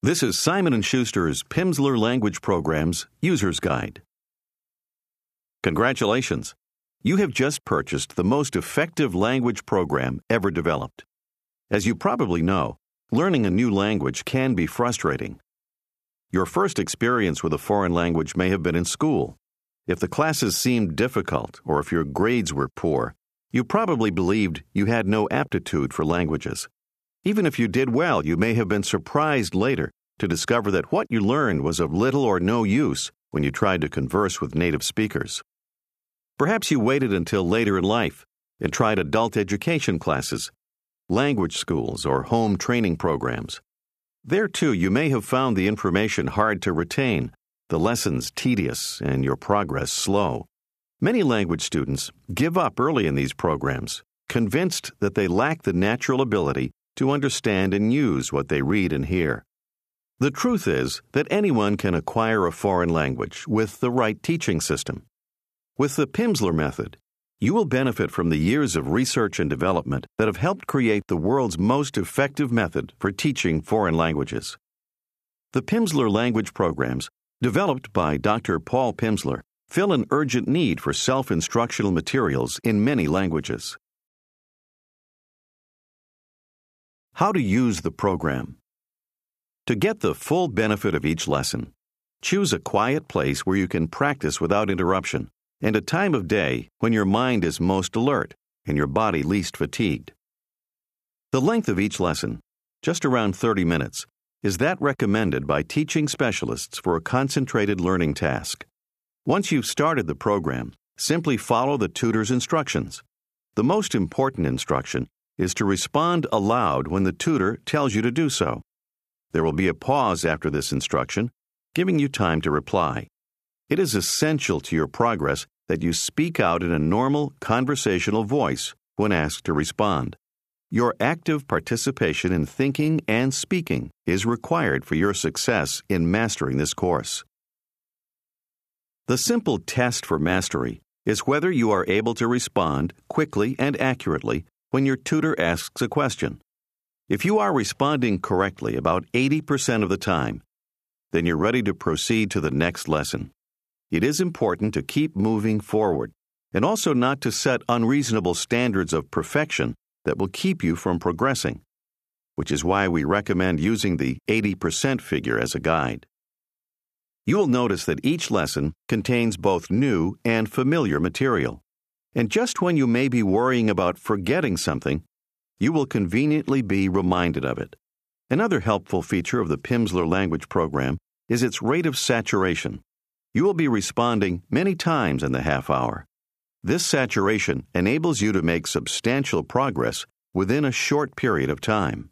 This is Simon & Schuster's Pimsleur Language Program's User's Guide. Congratulations! You have just purchased the most effective language program ever developed. As you probably know, learning a new language can be frustrating. Your first experience with a foreign language may have been in school. If the classes seemed difficult or if your grades were poor, you probably believed you had no aptitude for languages. Even if you did well, you may have been surprised later to discover that what you learned was of little or no use when you tried to converse with native speakers. Perhaps you waited until later in life and tried adult education classes, language schools, or home training programs. There, too, you may have found the information hard to retain, the lessons tedious, and your progress slow. Many language students give up early in these programs, convinced that they lack the natural ability to understand and use what they read and hear. The truth is that anyone can acquire a foreign language with the right teaching system. With the Pimsleur method, you will benefit from the years of research and development that have helped create the world's most effective method for teaching foreign languages. The Pimsleur language programs, developed by Dr. Paul Pimsleur, fill an urgent need for self-instructional materials in many languages. How to use the program. To get the full benefit of each lesson, choose a quiet place where you can practice without interruption and a time of day when your mind is most alert and your body least fatigued. The length of each lesson, just around 30 minutes, is that recommended by teaching specialists for a concentrated learning task. Once you've started the program, simply follow the tutor's instructions. The most important instruction is to respond aloud when the tutor tells you to do so. There will be a pause after this instruction, giving you time to reply. It is essential to your progress that you speak out in a normal conversational voice when asked to respond. Your active participation in thinking and speaking is required for your success in mastering this course. The simple test for mastery is whether you are able to respond quickly and accurately when your tutor asks a question. If you are responding correctly about 80% of the time, then you're ready to proceed to the next lesson. It is important to keep moving forward and also not to set unreasonable standards of perfection that will keep you from progressing, which is why we recommend using the 80% figure as a guide. You will notice that each lesson contains both new and familiar material. And just when you may be worrying about forgetting something, you will conveniently be reminded of it. Another helpful feature of the Pimsleur language program is its rate of saturation. You will be responding many times in the half hour. This saturation enables you to make substantial progress within a short period of time.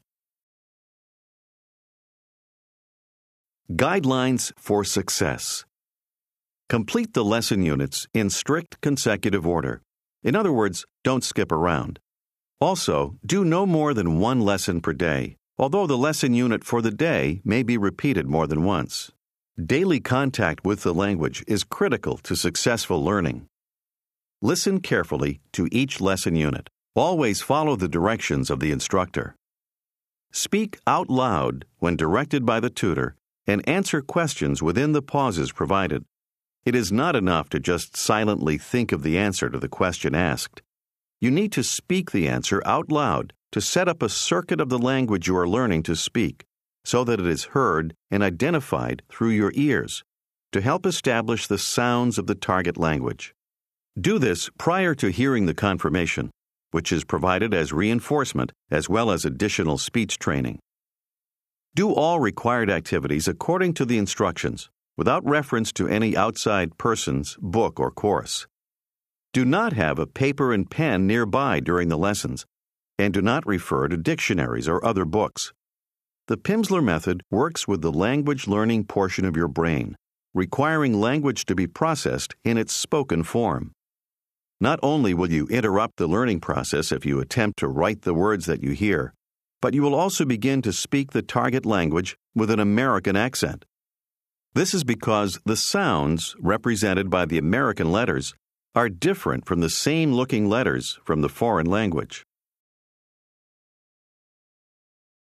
Guidelines for success. Complete the lesson units in strict consecutive order. In other words, don't skip around. Also, do no more than one lesson per day, although the lesson unit for the day may be repeated more than once. Daily contact with the language is critical to successful learning. Listen carefully to each lesson unit. Always follow the directions of the instructor. Speak out loud when directed by the tutor and answer questions within the pauses provided. It is not enough to just silently think of the answer to the question asked. You need to speak the answer out loud to set up a circuit of the language you are learning to speak so that it is heard and identified through your ears to help establish the sounds of the target language. Do this prior to hearing the confirmation, which is provided as reinforcement as well as additional speech training. Do all required activities according to the instructions, without reference to any outside person's book or course. Do not have a paper and pen nearby during the lessons, and do not refer to dictionaries or other books. The Pimsleur method works with the language learning portion of your brain, requiring language to be processed in its spoken form. Not only will you interrupt the learning process if you attempt to write the words that you hear, but you will also begin to speak the target language with an American accent. This is because the sounds represented by the American letters are different from the same-looking letters from the foreign language.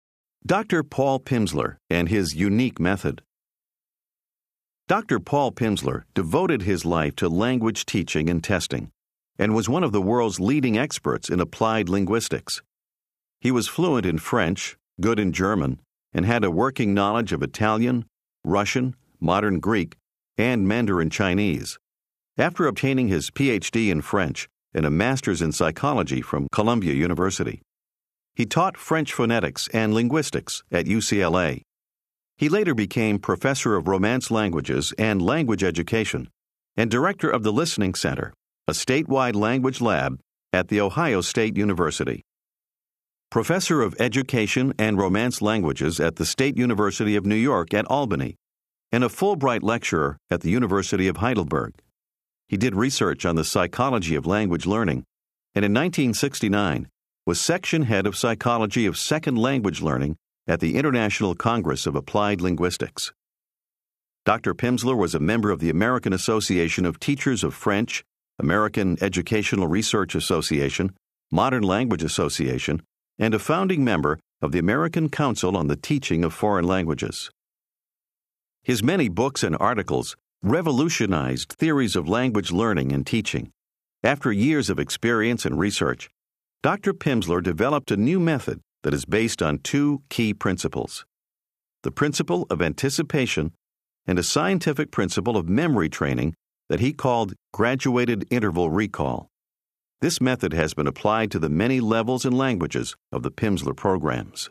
Dr. Paul Pimsleur and his unique method. Dr. Paul Pimsleur devoted his life to language teaching and testing, and was one of the world's leading experts in applied linguistics. He was fluent in French, good in German, and had a working knowledge of Italian, Russian, modern Greek, and Mandarin Chinese. After obtaining his Ph.D. in French and a master's in psychology from Columbia University, he taught French phonetics and linguistics at UCLA. He later became professor of Romance languages and language education and director of the Listening Center, a statewide language lab at The Ohio State University. Professor of Education and Romance Languages at the State University of New York at Albany, and a Fulbright lecturer at the University of Heidelberg. He did research on the psychology of language learning, and in 1969 was section head of psychology of second language learning at the International Congress of Applied Linguistics. Dr. Pimsleur was a member of the American Association of Teachers of French, American Educational Research Association, Modern Language Association, and a founding member of the American Council on the Teaching of Foreign Languages. His many books and articles revolutionized theories of language learning and teaching. After years of experience and research, Dr. Pimsleur developed a new method that is based on two key principles: the principle of anticipation and a scientific principle of memory training that he called graduated interval recall. This method has been applied to the many levels and languages of the Pimsleur programs.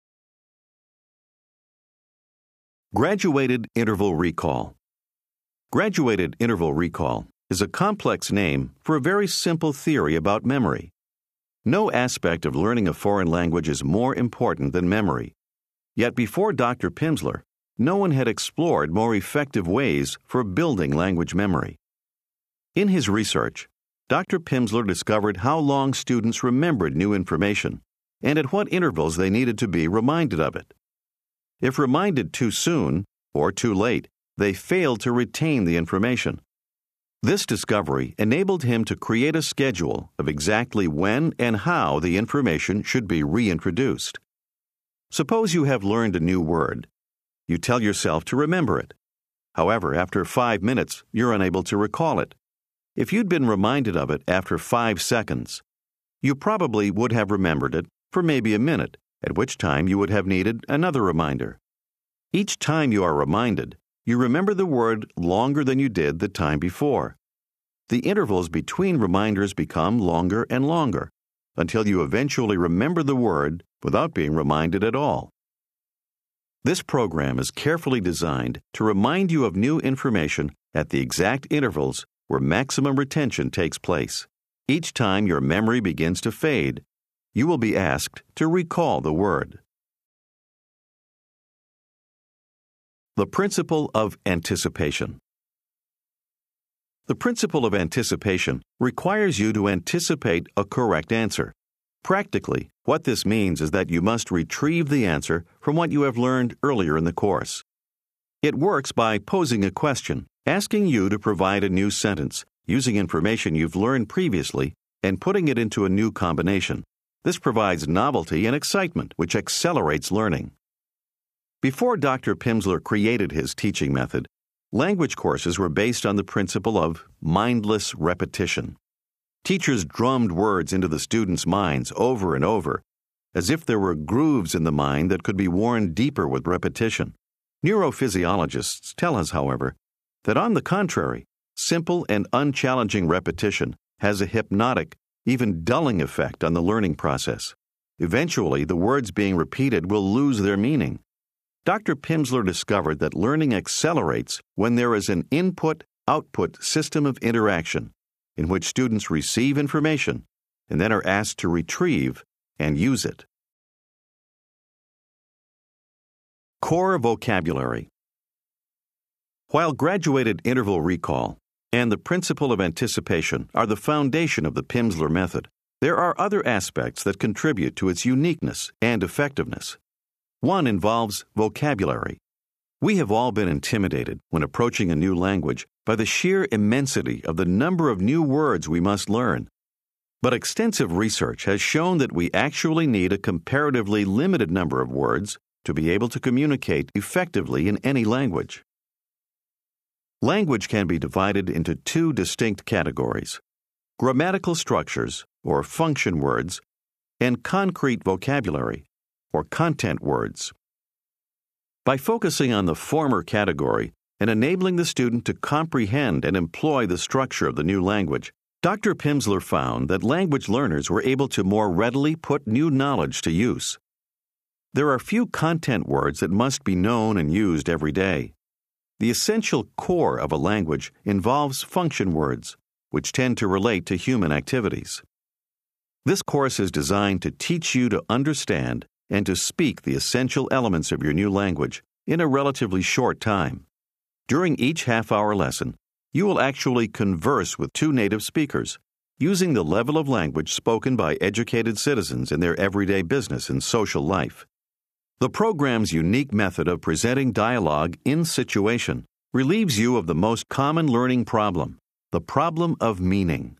Graduated interval recall. Graduated interval recall is a complex name for a very simple theory about memory. No aspect of learning a foreign language is more important than memory. Yet before Dr. Pimsleur, no one had explored more effective ways for building language memory. In his research, Dr. Pimsleur discovered how long students remembered new information and at what intervals they needed to be reminded of it. If reminded too soon or too late, they failed to retain the information. This discovery enabled him to create a schedule of exactly when and how the information should be reintroduced. Suppose you have learned a new word. You tell yourself to remember it. However, after 5 minutes, you're unable to recall it. If you'd been reminded of it after 5 seconds, you probably would have remembered it for maybe a minute, at which time you would have needed another reminder. Each time you are reminded, you remember the word longer than you did the time before. The intervals between reminders become longer and longer, until you eventually remember the word without being reminded at all. This program is carefully designed to remind you of new information at the exact intervals where maximum retention takes place. Each time your memory begins to fade, you will be asked to recall the word. The principle of anticipation. The principle of anticipation requires you to anticipate a correct answer. Practically, what this means is that you must retrieve the answer from what you have learned earlier in the course. It works by posing a question, asking you to provide a new sentence, using information you've learned previously, and putting it into a new combination. This provides novelty and excitement, which accelerates learning. Before Dr. Pimsleur created his teaching method, language courses were based on the principle of mindless repetition. Teachers drummed words into the students' minds over and over, as if there were grooves in the mind that could be worn deeper with repetition. Neurophysiologists tell us, however, that on the contrary, simple and unchallenging repetition has a hypnotic, even dulling effect on the learning process. Eventually, the words being repeated will lose their meaning. Dr. Pimsleur discovered that learning accelerates when there is an input-output system of interaction in which students receive information and then are asked to retrieve and use it. Core vocabulary. While graduated interval recall and the principle of anticipation are the foundation of the Pimsleur method, there are other aspects that contribute to its uniqueness and effectiveness. One involves vocabulary. We have all been intimidated when approaching a new language by the sheer immensity of the number of new words we must learn. But extensive research has shown that we actually need a comparatively limited number of words to be able to communicate effectively in any language. Language can be divided into two distinct categories: grammatical structures, or function words, and concrete vocabulary, or content words. By focusing on the former category and enabling the student to comprehend and employ the structure of the new language, Dr. Pimsleur found that language learners were able to more readily put new knowledge to use. There are few content words that must be known and used every day. The essential core of a language involves function words, which tend to relate to human activities. This course is designed to teach you to understand and to speak the essential elements of your new language in a relatively short time. During each half-hour lesson, you will actually converse with two native speakers, using the level of language spoken by educated citizens in their everyday business and social life. The program's unique method of presenting dialogue in situation relieves you of the most common learning problem, the problem of meaning.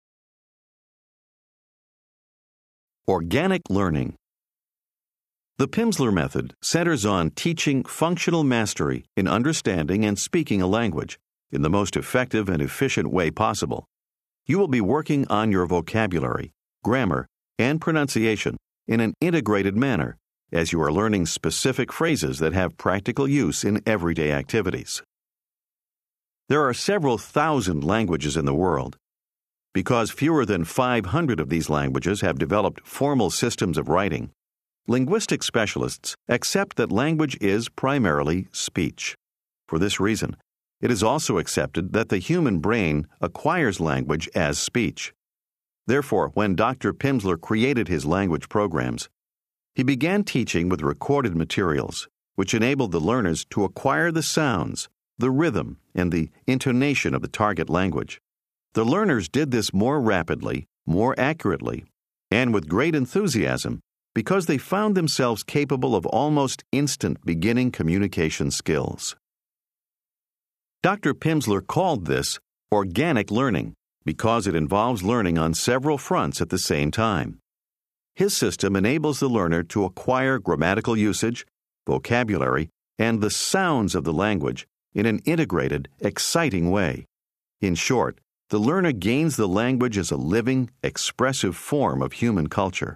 Organic learning. The Pimsleur method centers on teaching functional mastery in understanding and speaking a language in the most effective and efficient way possible. You will be working on your vocabulary, grammar, and pronunciation in an integrated manner as you are learning specific phrases that have practical use in everyday activities. There are several thousand languages in the world. Because fewer than 500 of these languages have developed formal systems of writing, linguistic specialists accept that language is primarily speech. For this reason, it is also accepted that the human brain acquires language as speech. Therefore, when Dr. Pimsleur created his language programs, he began teaching with recorded materials, which enabled the learners to acquire the sounds, the rhythm, and the intonation of the target language. The learners did this more rapidly, more accurately, and with great enthusiasm because they found themselves capable of almost instant beginning communication skills. Dr. Pimsleur called this organic learning because it involves learning on several fronts at the same time. His system enables the learner to acquire grammatical usage, vocabulary, and the sounds of the language in an integrated, exciting way. In short, the learner gains the language as a living, expressive form of human culture.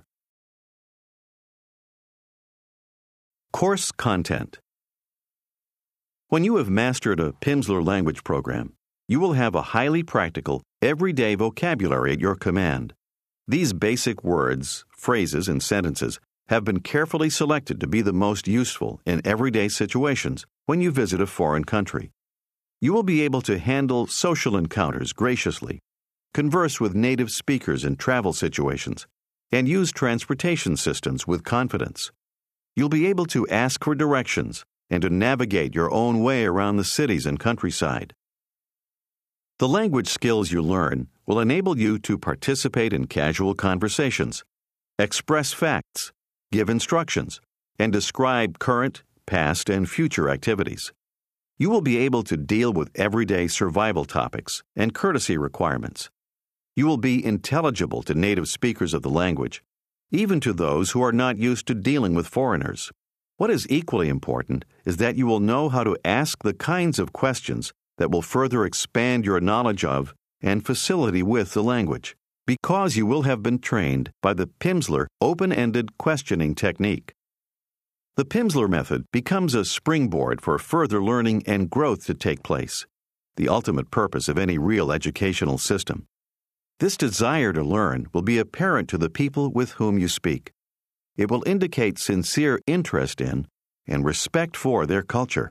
Course content. When you have mastered a Pimsleur language program, you will have a highly practical, everyday vocabulary at your command. These basic words, phrases, and sentences have been carefully selected to be the most useful in everyday situations when you visit a foreign country. You will be able to handle social encounters graciously, converse with native speakers in travel situations, and use transportation systems with confidence. You'll be able to ask for directions and to navigate your own way around the cities and countryside. The language skills you learn will enable you to participate in casual conversations, express facts, give instructions, and describe current, past, and future activities. You will be able to deal with everyday survival topics and courtesy requirements. You will be intelligible to native speakers of the language, even to those who are not used to dealing with foreigners. What is equally important is that you will know how to ask the kinds of questions that will further expand your knowledge of and facility with the language, because you will have been trained by the Pimsleur open-ended questioning technique. The Pimsleur method becomes a springboard for further learning and growth to take place, the ultimate purpose of any real educational system. This desire to learn will be apparent to the people with whom you speak. It will indicate sincere interest in and respect for their culture.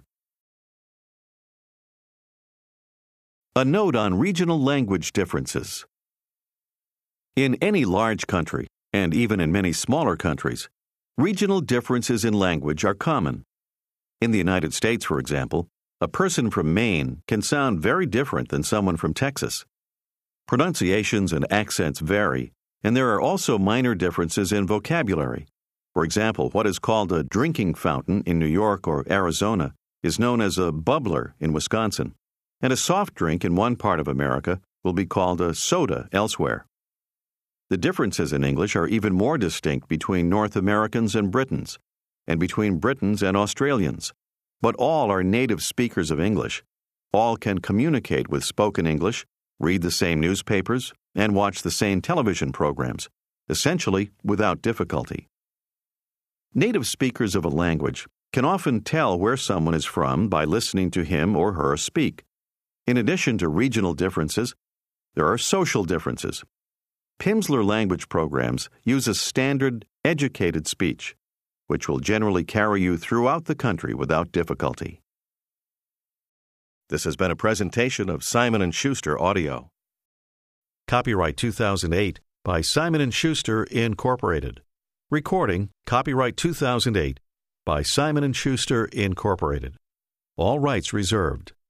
A note on regional language differences. In any large country, and even in many smaller countries, regional differences in language are common. In the United States, for example, a person from Maine can sound very different than someone from Texas. Pronunciations and accents vary, and there are also minor differences in vocabulary. For example, what is called a drinking fountain in New York or Arizona is known as a bubbler in Wisconsin, and a soft drink in one part of America will be called a soda elsewhere. The differences in English are even more distinct between North Americans and Britons. and between Britons and Australians. But all are native speakers of English. All can communicate with spoken English, read the same newspapers, and watch the same television programs, essentially without difficulty. Native speakers of a language can often tell where someone is from by listening to him or her speak. In addition to regional differences, there are social differences. Pimsleur language programs use a standard, educated speech, which will generally carry you throughout the country without difficulty. This has been a presentation of Simon & Schuster Audio. Copyright 2008 by Simon & Schuster, Incorporated. Recording, copyright 2008 by Simon & Schuster, Incorporated. All rights reserved.